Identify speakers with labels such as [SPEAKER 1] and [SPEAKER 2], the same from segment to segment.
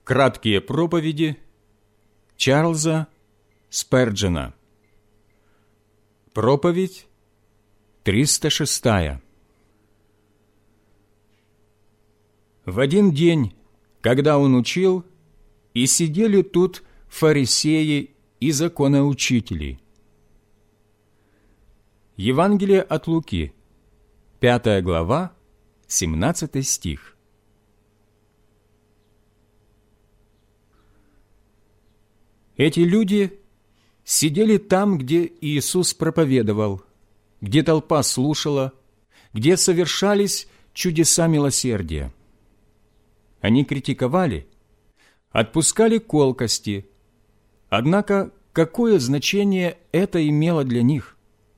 [SPEAKER 1] Краткие проповеди Чарльза Сперджена. Проповедь 306. В один день, когда он учил, и сидели тут фарисеи и законоучители. Евангелие от Луки, 5 глава, 17 стих. Эти люди сидели там, где Иисус проповедовал, где толпа слушала, где совершались чудеса милосердия. Они критиковали, отпускали колкости, однако какое значение это имело для них?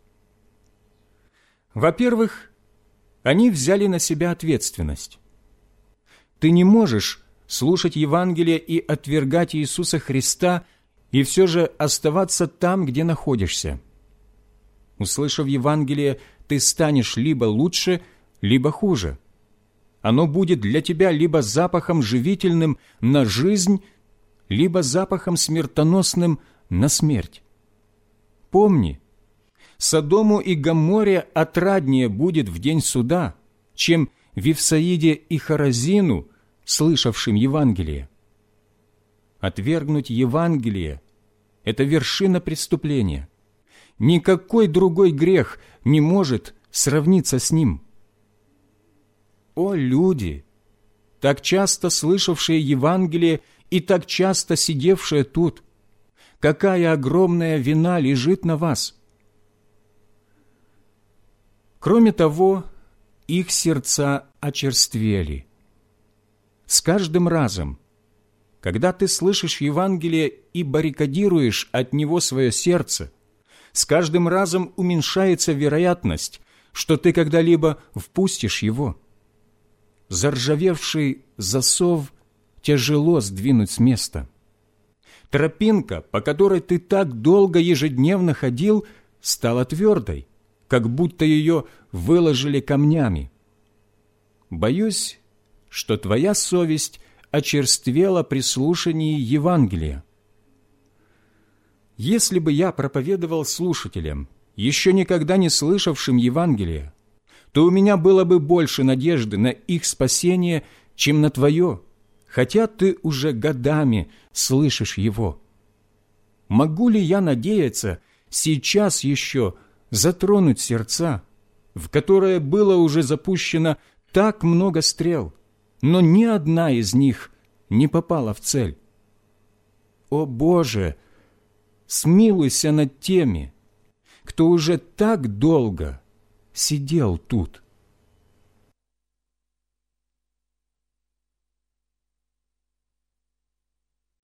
[SPEAKER 1] Во-первых, они взяли на себя ответственность. Ты не можешь слушать Евангелие и отвергать Иисуса Христа и все же оставаться там, где находишься. Услышав Евангелие, ты станешь либо лучше, либо хуже. Оно будет для тебя либо запахом живительным на жизнь, либо запахом смертоносным на смерть. Помни, Содому и Гоморре отраднее будет в день суда, чем Вифсаиде и Хоразину, слышавшим Евангелие. Отвергнуть Евангелие – это вершина преступления. Никакой другой грех не может сравниться с ним. О, люди, так часто слышавшие Евангелие и так часто сидевшие тут, какая огромная вина лежит на вас! Кроме того, их сердца очерствели. С каждым разом, когда ты слышишь Евангелие и баррикадируешь от него свое сердце, с каждым разом уменьшается вероятность, что ты когда-либо впустишь его. Заржавевший засов тяжело сдвинуть с места. Тропинка, по которой ты так долго ежедневно ходил, стала твердой, как будто ее выложили камнями. Боюсь, что твоя совесть очерствела при слушании Евангелия. Если бы я проповедовал слушателям, еще никогда не слышавшим Евангелия, то у меня было бы больше надежды на их спасение, чем на твое, хотя ты уже годами слышишь его. Могу ли я надеяться сейчас еще затронуть сердца, в которые было уже запущено так много стрел, но ни одна из них не попала в цель? О Боже, смилуйся над теми, кто уже так долго сидел тут.